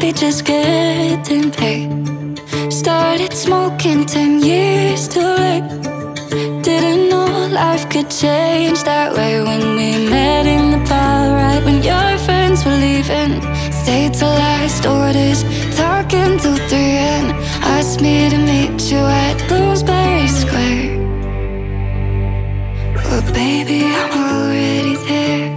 coffee, just getting paid. Started smoking 10 years too late. Didn't know life could change that way. When we met in the bar, right when your friends were leaving. Stayed till last orders, talking till 3 and asked me to meet you at Bloomsbury Square. But baby, I'm already there.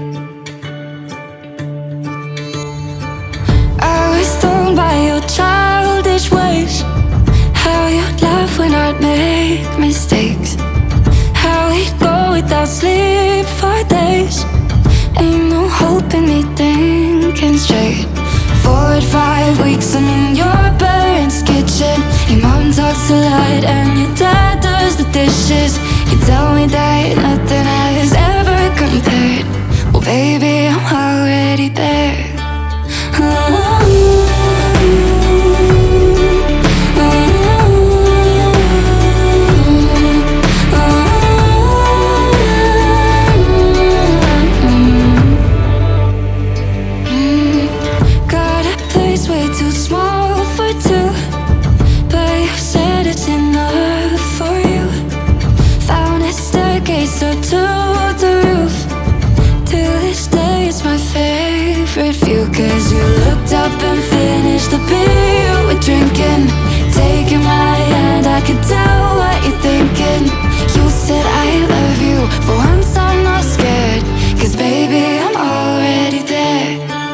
I was stoned by your childish ways. How you'd laugh when I'd make mistakes. How we'd go without sleep for days. Ain't no hope in me thinking straight. 4 or 5 weeks I'm in your parents' kitchen. Your mom talks a lot and your dad does the dishes. You tell me that nothing has ever compared. Well baby, I'm already there. Got a place way too small for two, but you said it's enough for you. Found a staircase up to the roof. Till this day it's my favorite view. Cause you looked up and finished the beer we're drinking. Taking my hand, I could tell what you're thinking. You said I love you, for once I'm not scared. Cause baby, I'm already there.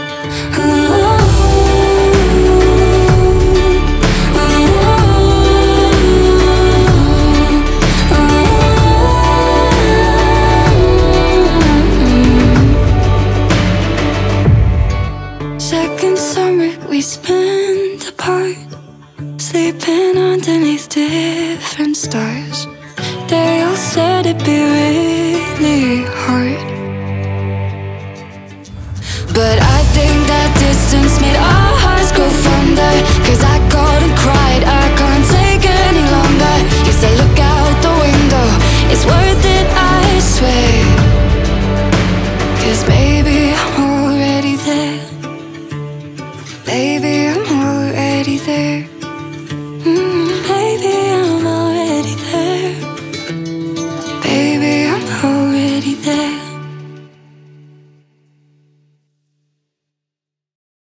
Second summer we spent apart, sleeping underneath different stars. They all said it'd be really hard, but I think that distance made our hearts grow fonder. Cause I called and cried, I can't take any longer. You said look out the window, it's worth it, I swear. Cause baby, I'm already there. Baby, I'm already there.